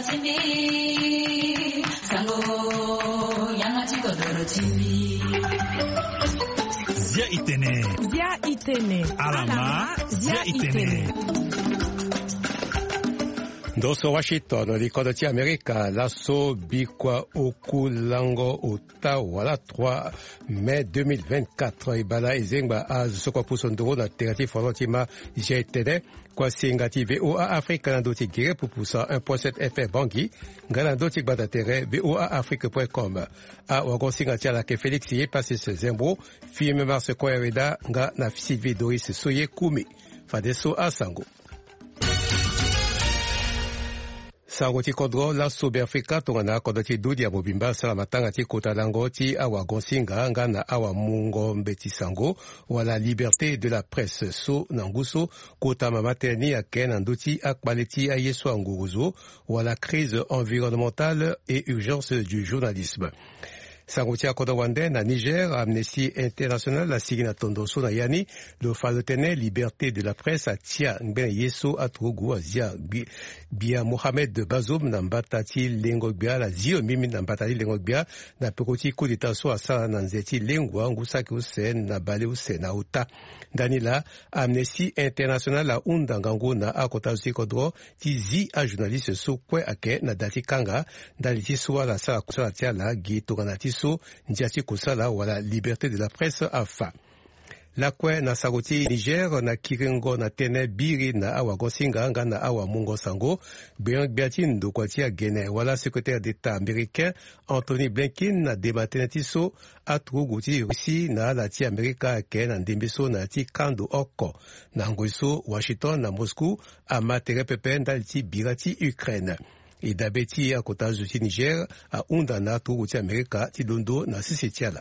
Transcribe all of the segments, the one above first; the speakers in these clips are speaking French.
chimbi sango yanga chikodoro chimbi Zia itene alama Zia itene Doso Washington, ricordo ci America, l'asso Bikwa Okulango Ottawa, la 3 mai 2024, ibala izengba azusokwa pusondoro na terati forotima jetene, kwa singati VOA Afrique nandoti gire pupusa 1.7 FM bangi, nganandoti badatere VOA Afrique.com. A wagon singati ala ke Félix ye passe ce zembro, film mars kwa erida, nga na Sylvie Doris Soye Kumi, fadeso asango. Sango ti kodro la sobe Afrika tongana kodo ti dudi ya mobimba sala matanga ti kota lango ti awa gonsinga ngana awa mungo mbeti sango wala liberté de la presse so nanguso kota mamateni ya ken anduti akbaleti ayeso anguruzo wala crise environnementale et urgence du journalisme. Sangotia Kodawande na Niger, Amnesty International la sigina tondoso na yani le falotene liberté de la presse a tia ngben yeso atrugu azia bia Mohamed Bazoum na mbatati lengogbia la zio mimi na mbatati lengogbia na pekoti coup d'état so asa na nzeti lengwa ngusaki usen na bale usen na uta danila Amnesty International la unda ngangu na akota usikodro ti zi a journaliste so kwe ake na dati kanga daliti so la sala kusala tia la gito ganati so ndiati kusala wala liberté de la presse afa. La kwe na sagoti Niger na kiringo na tene biri na awa gosinga nga na awa mungo sango beyon biatin do kwatia gene wala secrétaire d'état américain Anthony Blinken na debatenati so atruguti Russie na la ti Amerika ke na ndembiso na ti kando oko na ngoiso Washington na Moscou amatere pepe ndali ti birati Ukraine. Et d'abeti à kota zuti Niger a unda na tuguti Amerika ti dondo na sisetiala.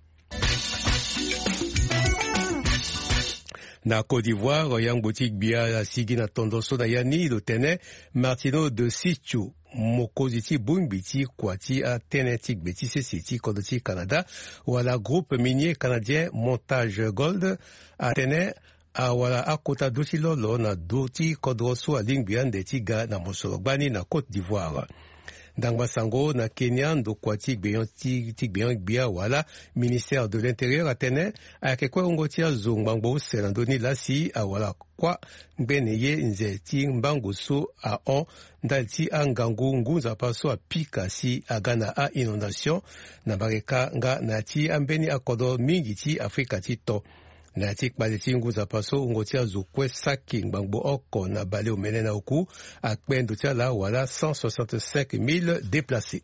Na Côte d'Ivoire, yang boutique bia sigina tondoso na yani do tene Martino de Sichu mokoziti bumbiti kwati a tenetik betisi siti kodoti Canada wala groupe minier canadien Montage Gold a tene a wala akota doti lolo na doti kodroso a lingbian de tiga na Mosorobani na Côte d'Ivoire. Dangba sango na Kenya ndo kwa tigbeyon bia wala ministère de l'Intérieur atene a kekwe ungotia zongbango serandoni lasi a wala kwa mbeneye nze ti mbango so a on ndalti angangu ngunza paso a pika si agana a inondation na bareka nga na ti ambeni akodo mingi ti Afrika ti to. Na tik baleti nguza paso ungotia zukwe saki ngbango oko na bale omene na oku akpendo tia la wala 165 000 déplacés.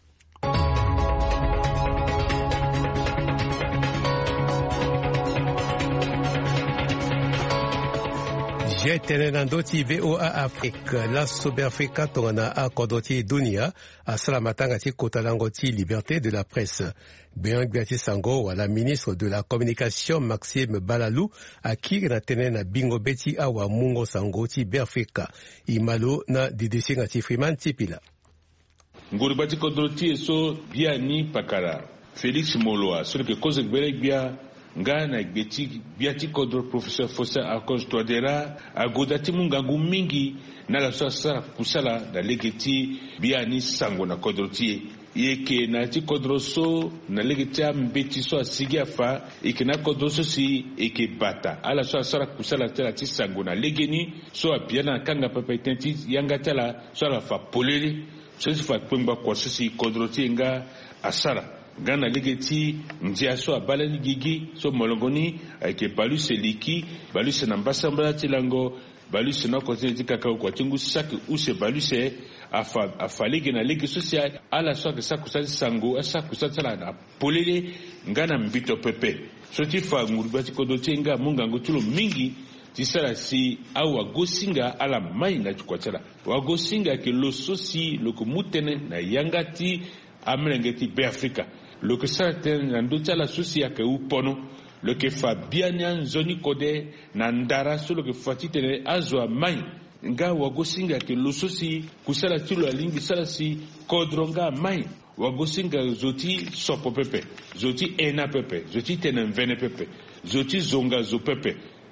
Tenenandoti VOA Afrique, la sobe Afrika tongana a kodoti dunia, a salamatanga ti kotalangoti liberté de la presse. Beang Biati Sango, wala ministre de la communication Maxime Balalou, a ki na tene na bingo beti awa mungo sango ti Berfika. Imalo na didesinga ti Freeman Tipila. Nguribati kodoti eso bia ni pakara. Félix Moloa, sur que cause bia ngana gbeti biati kodro professeur Fossa Akoj Twadera agodati mungangu mingi na la sasa kusala da legeti biani sango na kodroti yeke na ti kodroso na legeti ambeti so asigi afa ikena kodroso si eke bata ala so sara kusala tela ti sango na legeni so apiana kanga papetenti yanga tela so la fa polele so si fa pemba kwa so si kodroti nga asara Gana legeti ndia so abalani gigi so molongoni ke balu seliki balu se nambasambala tilango balu se na kote tikaka kwa tingu saki use balu se afalege na legi social ala so ke sakusa sango asakusa tala na polele ngana mbito pepe so tifa ngurubati kodoti nga mungango tulo mingi tisala si awa gosinga ala mai na chukwatala wa gosinga ke lo sosi lo kumutene na yangati amlengeti be Afrika. Le que certains n'andouta la souci à que ou pono, le que fa bien zoni kode nandara sur le que fatite azwa mai nga wagosinga ke lo souci kusala tilo alingi sala si kodronga mai wagosinga zoti sopo pepe zoti ena pepe zoti tenen vene pepe zoti zonga zo pepe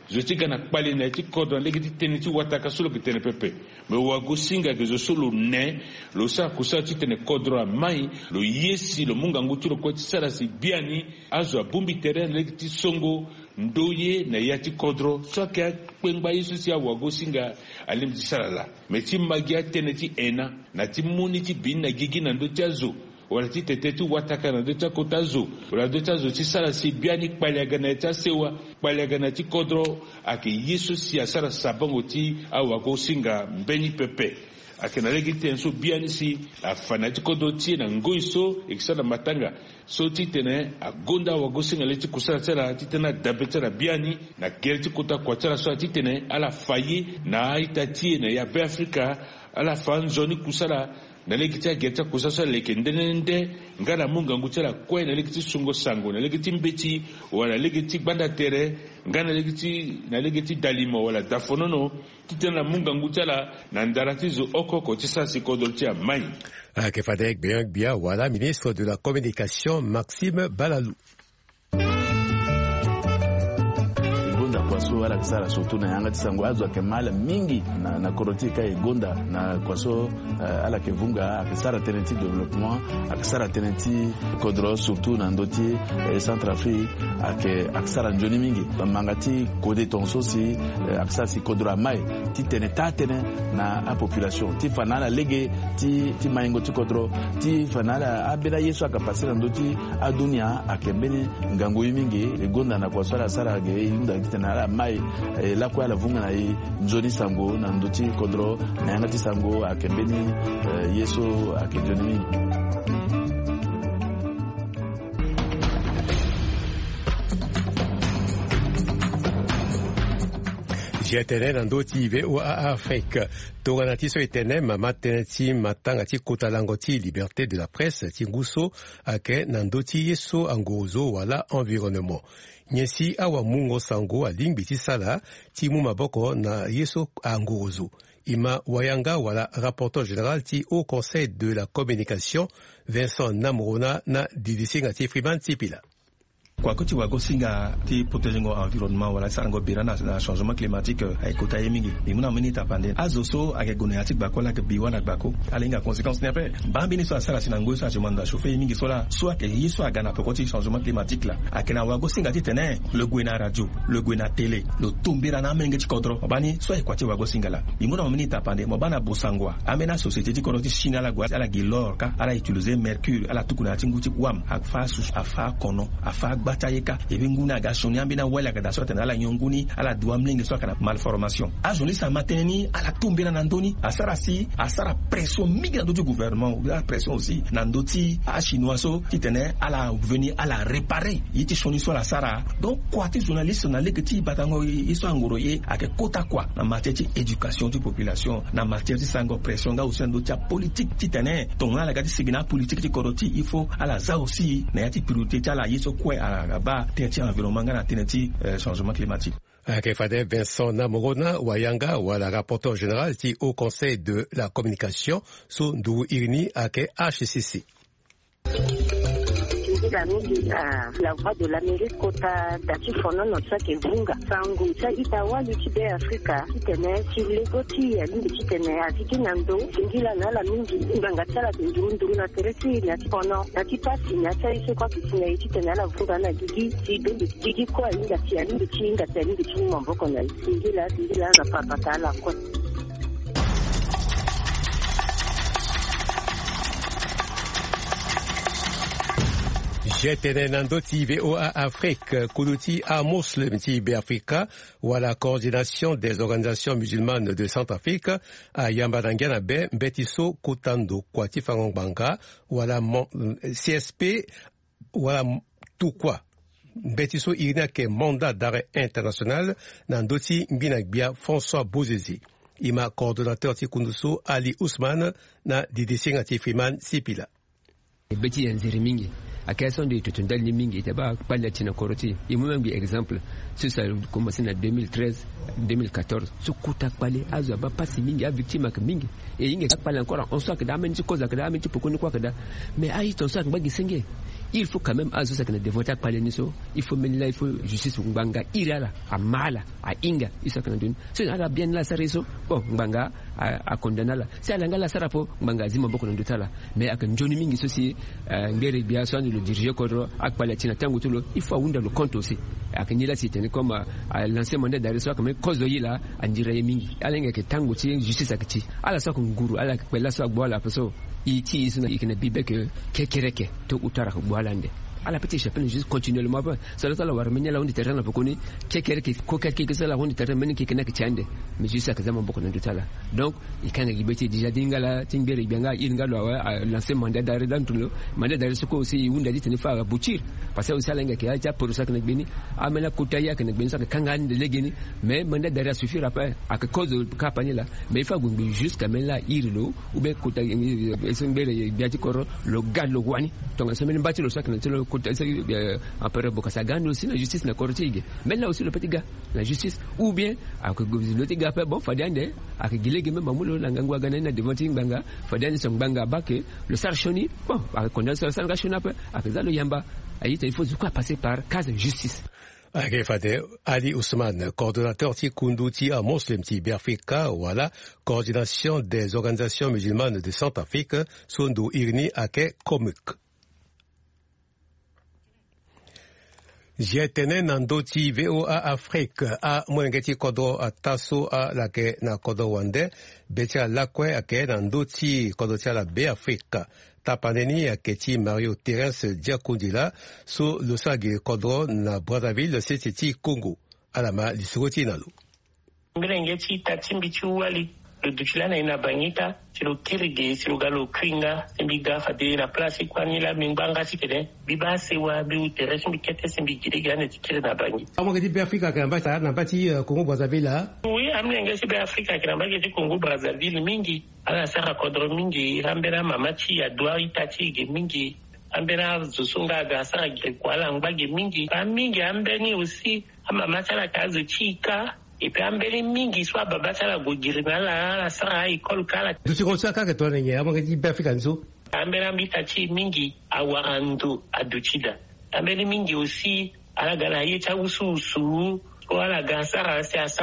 je ti gana kpali na ti kodron legi ti tene ti wataka solo ki tene pepe me wago singa ke zo solo ne lo sa kusa ti tene kodron amai lo yesi lo mungangu ti lo kwa ti sara si biani azo abumbi terrain legi ti songo ndoye na ya ti kodro so ke kpengba yesu si awago singa alim ti sara la me ti magia tene ti ena na ti muni ti bin na gigi na ndo ti azo wala ti tete ti wataka na ndo ti akota zo wala ndo ti azo ti sara si biani kpaliagana ti asewa kpaliagana ti kodro ake yesu si asara sabango ti awago singa mbeni pepe ake na legi ten so biani si afana ti kodro ti na ngoi so ekisala matanga so ti tene agonda awago singa le ti kusala tsara ti tene dabe tsara biani na gere ti kota kwa tsara so ti tene ala faye na aita ti na ya be Afrika ala fan zoni kusala na legiti ageta kusasa leke ndenende ngala munga ngutsela kwe na legiti sungo sango na legiti mbeti wala legiti banda tere ngana legiti dalimo wala dafonono titena munga ngutsela na ndaratizo okoko tisasi kodolti amai Kefadek Bia wala ministre de la communication Maxime Balalou. Kwaso wala kisara surtout na yanga tisango azo akemala mingi na korotika egonda na kwaso ala kevunga akisara tenenti développement akisara tenenti kodro surtout na ndoti Centrafrique akisara njoni mingi mangati kode tonso si akisara si kodro amai ti tene na a population ti fanala lege ti maingo ti kodro ti fanala abela yesu akapasira ndoti adunia akembeni ngango mingi egonda na kwaso ala sara ge inda kitena ala mai la kwa la vunga na njoni sango na ndoti kodro na yanga ti sango akembeni yesu akejoni. Jetene nando ti VOA Afrique. Tongana ti so etene mama tene ti matanga ti kota lango ti liberté de la presse ti nguso ake nando ti yeso angozo wala environnement. Nyesi awa mungo sango alingbi ti sala ti mu maboko na yeso angozo. Ima wayanga wala rapporteur général ti Haut Conseil de la Communication Vincent Namrona na didisinga ti Freeman Tipila. Kwa kuti wago singa ti protéger environnement wala sango birana na changement climatique ay kota yemingi imuna minita pande azoso ake goneatik bakola ke biwana bako alinga conséquence nepe bambini so asala sinango so achemanda chauffer yemingi sola soit ke yiso agana pekoti changement climatique la akena wago singa ti tene le gwena radio le gwena télé le tumbira na menge ti kodro bani so ekwati wago singa la imuna minita pande mo bana bosangwa amena société ti kodro ti china la gwa ala gilor ka ala utiliser mercure ala tukuna ti nguti wam akfa su afa kono afa batayeka ebinguna ga shoni ambina wala ga dasota na la nyonguni ala duamlingi so kana malformation azoni sa mateni ala tumbira na ndoni asara pression migra do gouvernement la pression aussi na ndoti a chinois so titene ala venir ala réparer yiti shoni so la sara donc quoi ti journaliste na lekiti batango iso angoro ye ake kota kwa na matière ti éducation de population na matière ti sango pression ga aussi ndoti politique titene ton ala ga ti signa politique ti koroti il faut ala za aussi na yati priorité ala yiso kwa ba tenti environnement na tenti changement climatique. Kefade Vincent Namrona wayanga wala rapporteur général ti Haut Conseil de la Communication sous Ndou Irini ake HCC. La voix de l'Amérique kota dati fono no tsake vunga sangu tsa itawa lutide Afrika tene chilegoti alindi tene atiki nando ngila na la mingi nganga tsala nduru na teresi na fono dati pasi na tsa iso kwa kitine tene la vunga na gigi gigi kwa inda ti alindi chinga alindi chinga mboko na ngila na papa kala kwa. Jetene nando ti VOA Afrique, kuluti a Muslim ti Afrika, wala coordination des organisations musulmanes de Centrafrique, a Yambarangana be Mbetiso Kutando Kwati Fangongbanga, wala CSP, wala Tukwa. Mbetiso irina ke mandat d'arrêt international, nando ti Mbinagbia François Bouzezi. Ima coordonnateur ti Kunduso Ali Ousmane, na didisinga ti Freeman Sipila. Beti yanziri mingi. A question de tutundal ni mingi taba pala tina koroti imu bi exemple sur ça commencé en 2013 2014 sukuta pale azo ba pasi mingi a victime ak mingi et inge pala encore on soit que da men ci cause que da men ci pokoni quoi que da mais ay ton soit ba gisenge il faut quand même azo ça que ne devota pas niso il faut mener il faut justice Mbanga irala amala a inga isa kana dun c'est ala bien la sareso bon Mbanga a condamné la c'est ala ngala sarapo Mbanga zima boko ndutala mais ak njoni mingi sosi ngere bia so le diriger kodro ak palatina tangu tulo il faut wunda le compte aussi ak nila c'était comme lancer mandat d'arrêt so comme cause là andira mingi ala ngeke tangu ti justice akiti ala so nguru ala kwela so agbola peso iti isuna ikene bibeke kekereke to utara gbolande ala petit chapelle juste continuellement pas ça la war menya la on terrain la pokoni kekereke ko quelque ça la on terrain meni kekena kichande mais juste ça kazama boko ndutala donc ikanga gibeti déjà dingala timbere bianga ingalo lancer mandat d'arrêt dans tout le mandat d'arrêt ce ko aussi wunda dit ne fa boutir parce que aussi la ngeke aja pour ça que beni amela kutaya que beni ça que kanga de legeni mais mandat d'arrêt suffira pas à cause de campagne là mais il faut gumbi jusqu'à mela irlo ou bien kutaya esimbere biati koro le galo wani donc ça meni bati le ça que après Bokasagano aussi la justice na kortige mais là aussi le petit gars la justice ou bien avec le petit gars bon fadiande avec gilege même mamulo la ngangwa gana na devant Mbanga fadiande son Mbanga baké le sarchoni bon avec condamnation sarchoni après avec ça le yamba il faut quoi passer par case de justice. Ali Ousmane, coordonnateur Tikunduti à Muslim Biafrika, voilà, coordination des organisations musulmanes de Centrafrique, Sundu Irni Ake Komuk. Jetene nandoti VOA Afrique a mwengeti kodo ataso a lake na kodo wande becha lakwe ake nandoti kodo chala be Afrique tapaneni aketi Mario Terence Diakundila so losagi kodo na Brazzaville seti Congo alama lisugoti nalu ngeti tatimbi chuwali duchilana ina banyika silo kirige silo galo kwinga simbiga fade na place kwani la Mbanga sikede bibase wa bi utereshi mbikete simbigirige na tikire na banyi amwe di Afrika kamba ta na bati Congo Brazzaville oui amne ngesi be Afrika kamba ke Congo Brazzaville mingi ala sara kodro mingi hambera mamachi ya doa itati ge mingi ambera zusunga ga sara ge kwala ngage mingi mingi ambeni aussi ama matala kazo chika et puis ambeli mingi soit babata la gogirina la sara école kala tu conseilles ka to nenye amwe di Afrika nzo ambela mbitachi mingi awarandu aduchida ambeli mingi aussi alagala yeta ususu wala gasara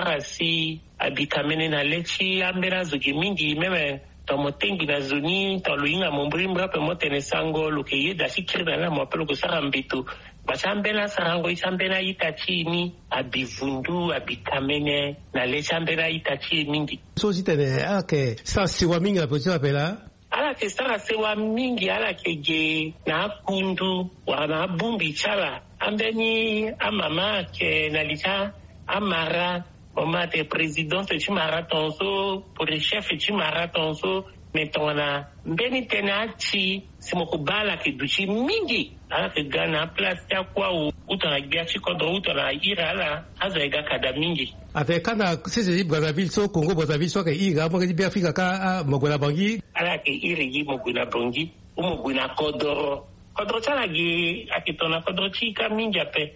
si abikamene na lechi ambela zogi mingi meme tomotengi na zoni toluinga mombrimba pe motene sango loke da sikirna na mo pelo ko sara mbitu basambela sarango isambela itachini abivundu abikamene na lechambela itachi mingi so sitene ake sasi wa mingi apocha pela ala ke sasi wa mingi ala keje na kundu wana bumbi chala ambeni amama ke nalita amara omate president tu maratonso pour le chef tu maratonso metona mbeni tenachi simokubala ke duchi mingi ala ke gana place ya kwa utana giachi kodro utana irala azaiga kada mingi ate kana sisi Brazzaville so Congo Brazzaville so ke iga mo ke Afrika ka mogona bangi ala ke irigi mogona bangi umogona kodro chala gi akitona kodro chika mingi ape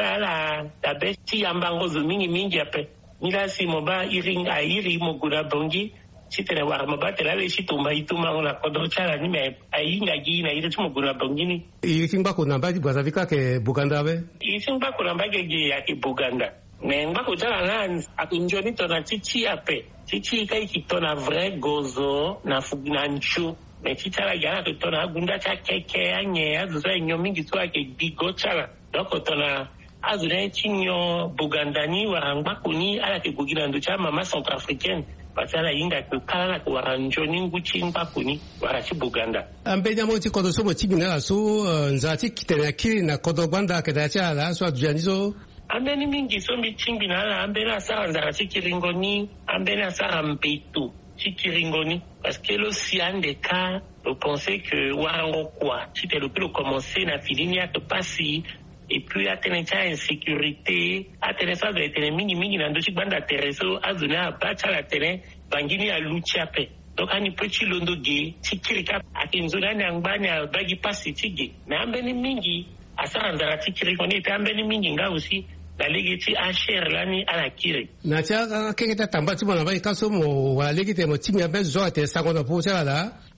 ala da besti ambango zo mingi ape nila simoba iringa iri mogona bangi sitene war mabate la leshi tumba ituma la kodro chala ni me ayinga gi na ire tumo guna bangini itimba ko namba di Brazzaville ke Buganda be itimba ko namba ge ya ke Buganda me ngba ko chala nan akunjoni to na chichi ape chichi kai kitona vrai gozo na fugnanchu me chitala yana to na gunda cha keke anye azuzo nyomingi to ake bigo chala doko to na azune chinyo Bugandani warangba kuni ala ke bugina ndo cha mama centrafricaine basala inga kukala ko waranjoni nguchi mpakuni warachi Buganda ambenya moti kodo somo chibina so nzati kitena kiri na kodo banda kedacha la so adjanizo ambeni mingi so michimbina la ambena sara nzara chikiringoni ambena sara mpetu chikiringoni parce que le siande ka on pensait que warango kwa c'était le plus commencer na filinia to passi et puis atenencha insécurité atenensa de tene mingi na ndo chibanda tereso azuna bacha la tene bangini ya luchape donc ani petit londo ge tikirika akinzuna na ngbanya bagi pasi tige na ambeni mingi asara ndara tikirika ni ambeni mingi nga aussi la legiti asher lani ala kire na cha keketa tambati bona bai kaso mo wa legiti mo timi abezo ate sango na pocha la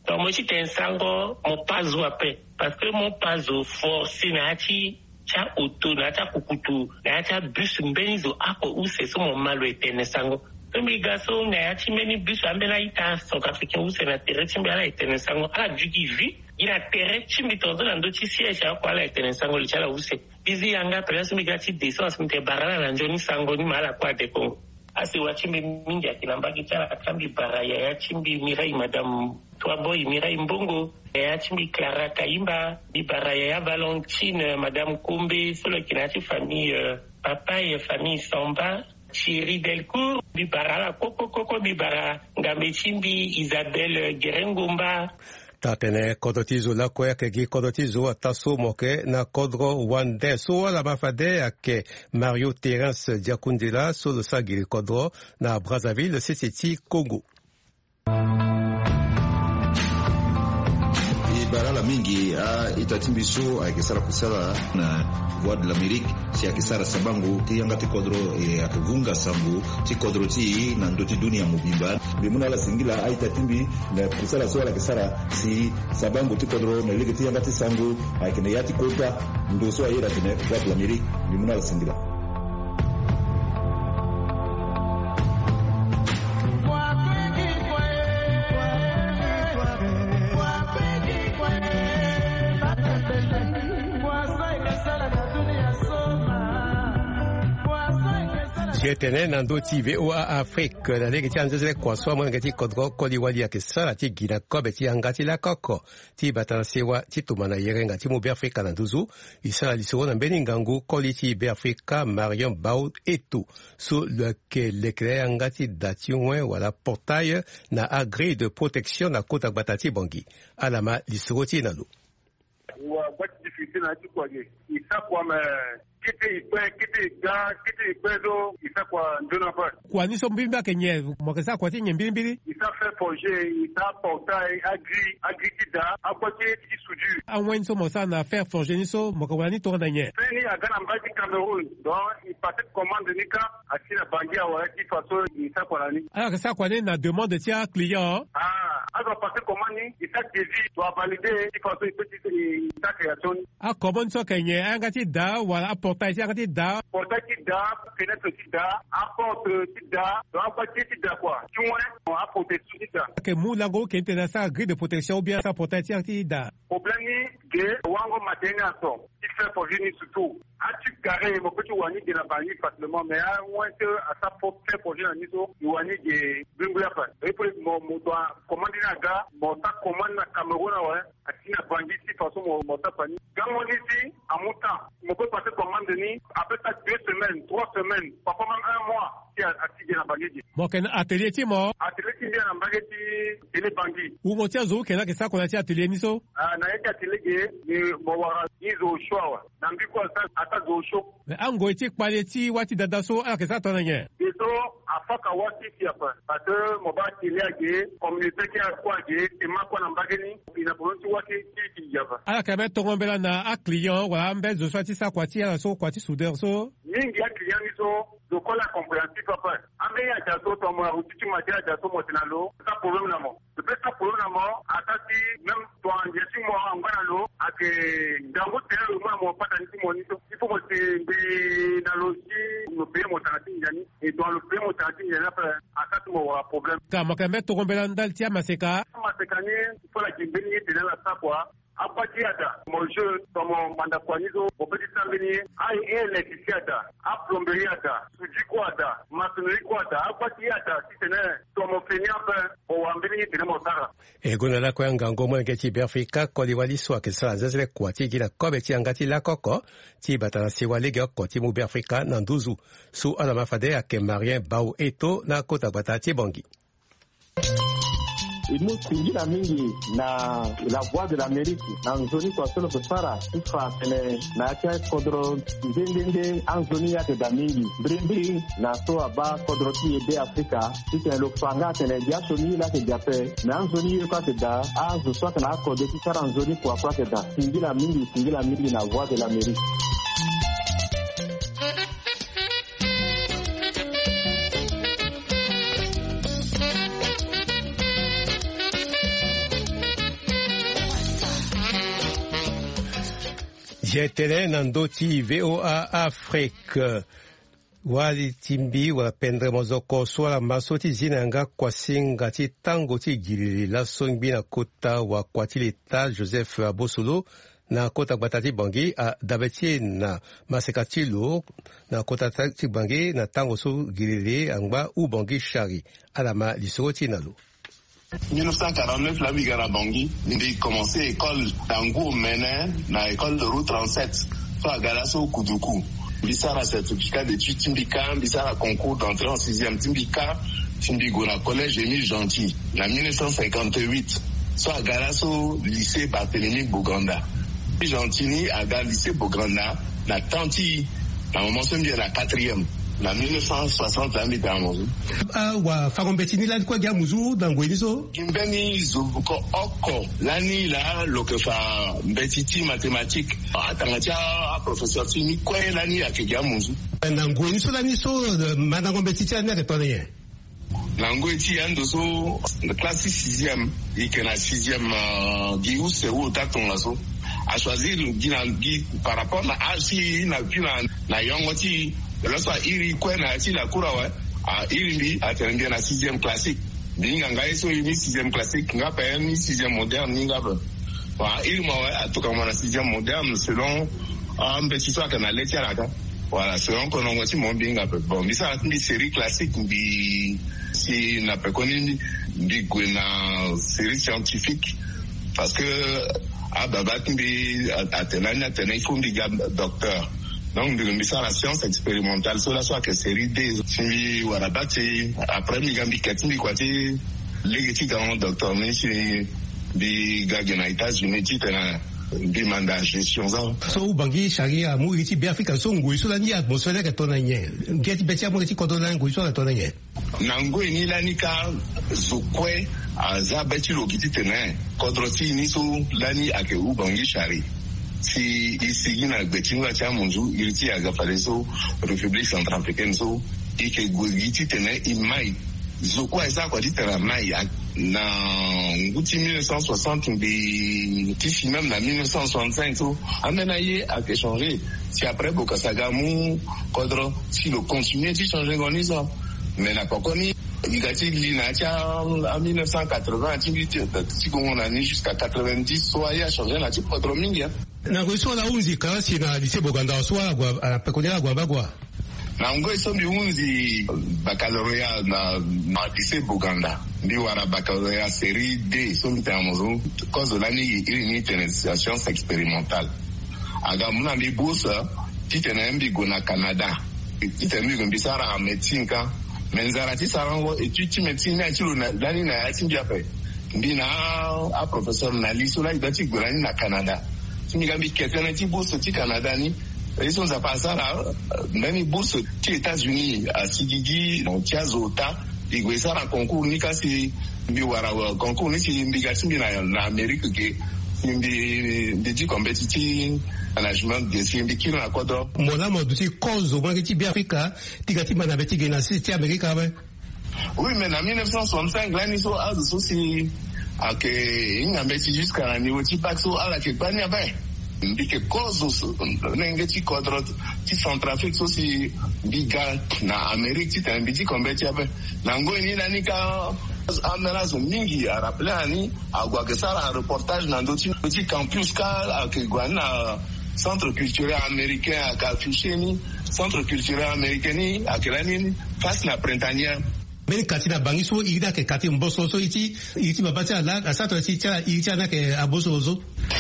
donc moi si t'es sango mon pas après parce que mon pas forcé nati cha auto na cha kukutu na cha bus mbenizo ako use so mo malo etene sango mi gaso na cha meni bus ambela ita South Africa use na terre chimbala etene sango ala jugi vi ina terre chimbi tozo na ndo chi siège ako ala etene sango lichala use bizi yanga presso mi gati distance mte barala na njoni sango ni mala kwa de Congo asi wachimbi mingi akinambaki chala katambi baraya ya chimbi Mirai madame Twaboy Mirai Mbongo ya chimbi Clara Kaimba bibaraya ya Valentine madame Kombe solo kinati famille papa et famille Samba Thierry Delcourt bibarala koko bibara ngambe chimbi Isabelle Gerengomba tatene kodotizo la kweke gi kodotizo ataso moke na kodro wande so la bafade ake Mario Terence Diakundela so le sagiri kodro na Brazzaville Sisiti Congo. Barala mingi itatimbiso akisara kusala na Voix de l'Amérique si akisara sabangu ti yanga ti kodro akivunga sambu ti kodro ti na ndoti dunia mubimba bimuna la singila itatimbi na kusala so akisara si sabangu ti kodro na ligi ti yanga ti sangu akine yati kota ndoso ayira tene Voix de l'Amérique bimuna la singila. Jetene nando ti VOA Afrique la legi ti anzele kwa so mo ngati kodro koli wali ya kesala ti gina kobe ti angati la koko ti batansewa ti tumana yerenga ti mo be Afrika na nduzu isala lisoro na beningangu koli ti be Afrika Marion Bao etu so le que l'éclair angati dati wala portail na agré de protection na kota batati bongi alama lisoro ti nalo wa bati difficile na ti kwa ge isa kwa me kiti ipedo isa kwa ndona pa kwa niso mbimba kenye mwakesa kwa tinye mbimbili isa fait forger isa portail agri kida akwati ti suju anwen so mosa na faire forger niso mwakawani to ndanye feni agana mbati Cameroun donc il passait commande nika akina bangia wa ki faso isa kwa nani alors ça kwa na demande ti a client alors passer commande isa devis doit valider ki faso isa création comment so kenye angati da wala portail ti da fenêtre ti da apporte ti da apporte ti da quoi tu vois apporte ti da que moula go qui était dans sa grille de protection ou bien sa portail ti da problème ni de wango matenga so il fait pour venir surtout tu carré mo petit wani de la banni facilement mais à moins que à sa fait pour venir niso wani de bingula pa et pour mo doit commander na ga mo ta commande na Cameroun ouais atina bangi si façon mo ta pani quand ici à mon temps mo peut passer commande ni après ça 2 semaines 3 semaines parfois même 1 mois qui a activé la bangi mo ken atelier ti mo atelier ti na bangi ti tele bangi ou mo tia zo ken na ke sa ko na ti atelier ni so na yake atelier ni mo wa izo showa na mbiko ata zo show ango ti kpale ti wati dada so ala ke sa to na nye so afaka wati ti apa parce que mo ba ti lege communauté ki akwa ge ti makwa na mbageni ina bonti wati ti yava ala ka be to ngombela na a client wala mbe zo so ti sa kwati ala so kwati soudeur so mingi ya client ni so lokola compréhensif papa ambe ya jaso to mo uti ma ja jaso mo tinalo ça problème na mo peut ça problème na mo atati même to anjesi mo ngana lo ake dango telo mo pata ni mo ni so il faut mo bi na lo si no pe mo tanati yani et dans le pe mo tanati yana pa atati mo problème ka makambe to ngombela ndal ti maseka ni faut la kimbeni de la sa quoi apatiata mon jeu comme manda kwanizo opeti sambeni ai elekisiata aplomberiata sujikwata masoneri kwata apatiata sitene tomo feniapa o ambeni tene motara egona la kwa ngango mo ngeti be Afrika ko liwali so ke sa zezele kwati gila kobe ti angati la koko ti batana si wali ga ko ti mu be Afrika na nduzu su ala mafade ake Marien Bao Eto na kota batati bongi imusingira mingi na la Voix de l'Amérique na nzoni kwa solo kusara ifa tene na acha kodro ndende anzoni yake da mingi brindi na so aba kodro ti ebe Afrika tite lo fanga tene jasho ni la ke jape na anzoni yo kwa da azu so na kodro ti sara nzoni kwa da singira mingi na Voix de l'Amérique. Jetele nandoti VOA Afrique. Wali timbi wa pendre mozoko swala masoti zinanga kwa singa ti tango ti gilili la songbi na kota wa kwatili ta Joseph Abosolo na kota batati bangi a dabeti na masekatilo na kota ti bangi na tango so gilili angba u bangi shari alama lisoti nalo. 1949 la bigara bangi ndi commencé école tango mena na école de route 37 fa galaso kuduku bisara certificat d'études timbika bisara concours d'entrée en 6e timbika timbigo na collège Émile Gentil na 1958 so galaso lycée Barthélemy Boganda Gentini aga lycée Boganda na tanti na moment sembi na 4e na 1960 la midamozu wa fagombetini la kwa gya muzu dangweniso gimbeni zuko oko lani la lokefa mbetiti mathématique atangacha professeur tini kwa lani akegya muzu dangweniso lani so madango mbetiti lani aketone Langweti ando so classe 6e ikena 6e giu se wo tatonga so a choisir gi par rapport na aji na yongoti lorsque iri kwena ti la kurawa a iri bi atende na 6e classique dinga ngai so iri 6e classique nga pa ni 6e moderne nga ba wa iri ma wa atoka na 6e moderne selon mbeti so kana letiara ka voilà selon qu'on ti mon binga bon mi sa ni série classique bi si na pe koni bi gwena série scientifique parce que ababat bi atenanya tenay fundi ga docteur. Donc, de ça, la science expérimentale, cela soit que série D, si warabati, après, migambi katimi kwati, legiti dans docteur, mais si, bi gagena États-Unis, titana, bi mandat gestion ça. So, bangi, sharia, mouiti, biafika, so, ngui, so, lani, atmosphère, katonanye. Geti, betia, mouiti, kodonan, ngui, so, katonanye. Nango, ni lanika, zokwe, za beti, lokiti, tene, kodroti, niso, lani, ake, u, bangi, shari. Si ici na betinga cha munju iriti ya gafaleso République Centrafricaine so ike gwiti tene imai zokwa esa kwa ditera mai na nguti 1960 bi tifi même na 1965 so amena ye a changer si après bokasagamu kodro si le continuer ti changer ngonizo mais na kokoni igati lina cha en 1980 ti kongona ni jusqu'à 90 so ya changer na ti kodro mingi na ngweso la unzi kasi na lycée Boganda swala kwa pekonya kwa bagwa na ngweso mi unzi baccalauréat na lycée Boganda ndi wara baccalauréat série D so mitamozo cause lani iri ni science expérimentale aga muna mi bourse titena mbi go na Canada titena mbi go bisara en médecine ka menzara ti sarango étude médecine na chilo na lani na ya timbi ape mbi na a professeur na liso la idati go lani na Canada migambi quelqu'un ti bourse ti Canada ni ils sont à passer là même bourse ti États-Unis à Sigigi ti azota igwesa na concours ni kasi mbi wara concours ni si mbigati na Amérique ke mbi di compétitif management de simbi kino akodo mona moduti cause au ti bi Africa tigati mana beti gena si Amérique ba oui mais en 1965 là ni so azu so si ake ingambeti jusqu'à la niveau ti paxo ala ke banya ba ndike kozo nengeti kodro ti Centrafrique so si biga na Amérique ti tambiti kombeti abe nango ni nanika amela zo mingi araplani agwa ke sara reportage na ndoti campus ka ke gwana centre culturel américain akafiche ni centre culturel américain ni akelani face na printanière ben katina bangi so ida ke kati mboso so iti babati ala asato iti ana ke aboso ozo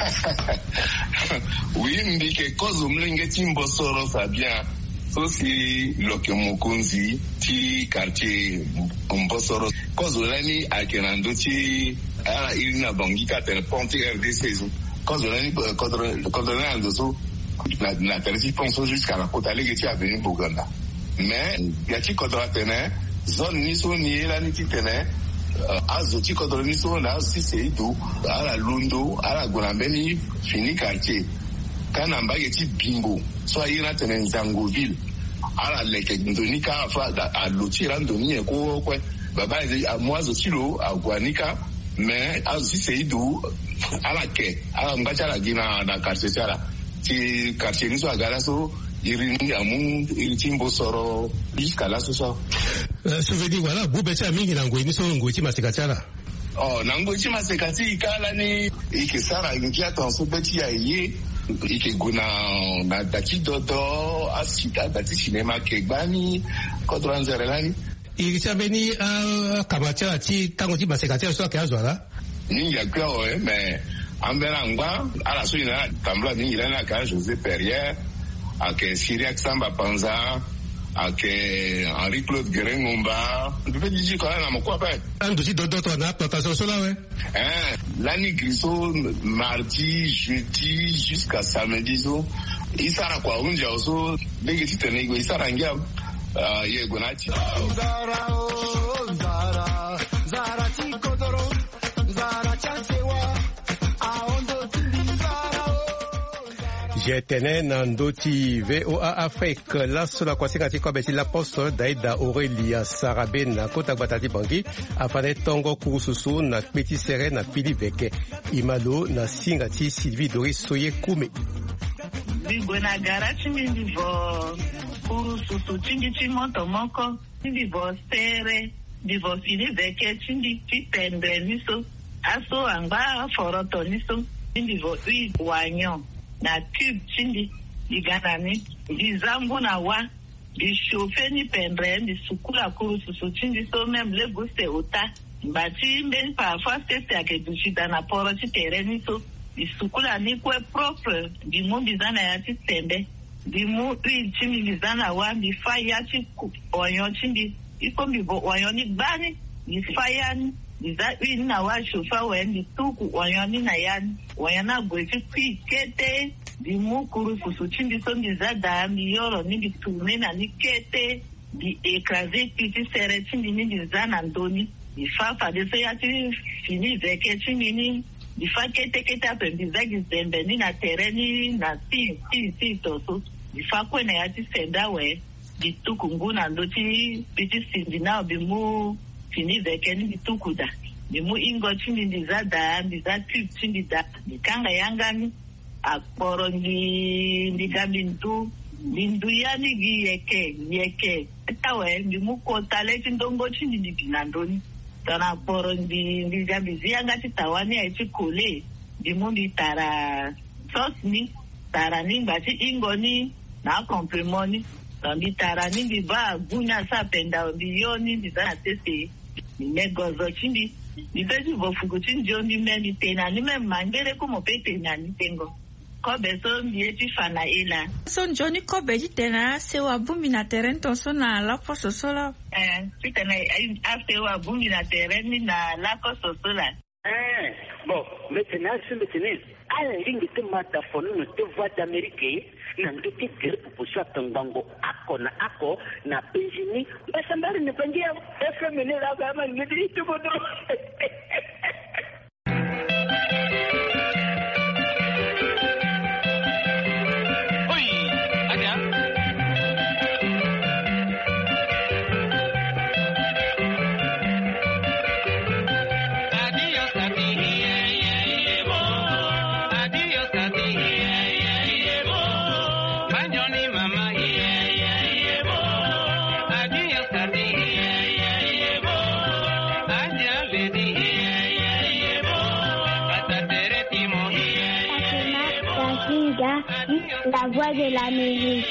oui mbike kozo mlenge ti mboso ro sabia so si loke mokonzi ti quartier mboso ro kozo lani akenando ti ala irina bangi ka tel ponti RDC so kozo lani kozo lani so na terisi ponso jusqu'à la côte allée ti avenue Boganda mais yati kodra tene zone ni so ni la ni titene azo ti kodro ni so na si seidu ala lundo ala golambeni fini quartier kana mbage ti bimbo so ayina tene Nzangoville ala leke ndonika fa a lotira ndoni ko kwe baba ezi amwazo tilo agwanika mais azo si seidu ala ke ala ngacha la gina na quartier sala ti quartier ni so agala so irini amu iritimbo soro jusqu'à là ce soir. Souvenir voilà bubecha mingi na ngwe ni so ngwe chi masikachala. Oh na ngwe chi masikati ikala ni ikisara ingia tonso beti ya ye ikiguna na dati dodo asita dati cinema kegbani kodranzerelani. Ikichabeni kamachala chi tango chi masikachala so akazwala. Ningi akwa mais ambera ngwa ala so ina tambla ningi na ka José Perrier ake Syriac Samba Panza ake Henri Claude Gerengomba bebe diji ko na mko pa ando si dodo to na plantation sola we l'année griso mardi jeudi jusqu'à samedi so isara kwa unja so bege titene go isara ngia ye gonati zara zara chikodoro zara chansewa aondo Jetene Nandoti VOA Afrique la sola kwasika tiko beti la poste daida Aurélia Sarabe na kota batati bangi afane tongo kurususu na peti sere na pili veke imalo na singati Sylvie Doris Soye Kume Bigwena gara chimbi ndivo kurususu chimbi chimoto moko ndivo sere ndivo pili veke chimbi chipendre niso aso anga foroto niso ndivo ui wanyo na tube chindi iganani dizambu na wa di chauffer ni pendre di sukula kurususu chindi so même le guste ota bati mben parfois c'est que du chita na poro ci terrain so di sukula ni kwe propre di mu bizana ya ci tembe di mu chindi bizana wa di fire ci onyo chindi iko mbibo onyo ni bani di fire ni za na wa shofa wen di tuku onyo ni na yan wanyana gwechi kete di mukuru kusuchindi sondi zada mi yoro ni di tumena ni kete di ekraze piti sere chindi ni di zana ndoni di fafa de so yati fini veke chindi ni di fa kete apendi zagi zembe ni na tereni na si toso di fa kwena yati senda we di tuku nguna ndoti piti sindi na bimu fini veke ni di tuku da Nimu ingo chindi ndizada ndizati chindi da nikanga yangani akporo ndigamindu mindu yani yeke tawe ndimu kota leti ndongo chindi ndinandoni tana akporo ndigabizi yangati tawani aichi kole ndimu nditara sosni tara nimbati ingo ni na komprimoni nditara nimbiba gunya sapenda ndiyoni ndizana tese nimegozo chindi Nibezi vofugu chinjo ni meni tena ni mangere kumo pete na nitengo. Kobe so mieti fana ila. So njoni kobe jitena se wabumbi na terrain tonso na lako sosola. Pitena after wabumbi na terrain na lako sosola. Bon, maintenant ala lingi te mata fono te voix d'Amérique na ndote kere proposition tangango ako na penjini basambari ne pangia FM ne la kama ngidi tu bodo La voix de l'Amérique.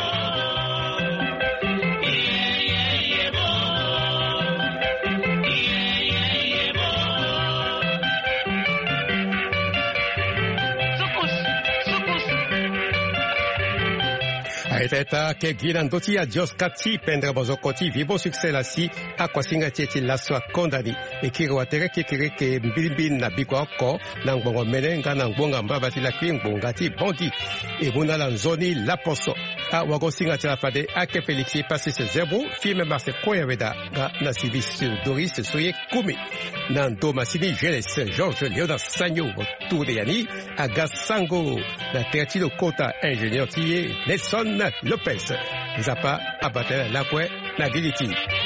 Aiteta ke girandoti a Jos Kati pendra bozokoti vibo succès la si akwasinga tete la swa kondani ekiro atere kekere ke mbilimbi na bikwa ko na ngbongo menenga na ngbonga mbabati la kwingbonga ti bondi e buna la nzoni la poso a wagosinga tela fade ake Felixi passe se zebro filme marse koya weda ga na civis Doris Soye Kume na ndoma sini Jeles Georges Léonard Sagno tour de yani aga sango na tertino kota ingénieur tiye Nelson Lopez Zapa abatela lakwe na giliti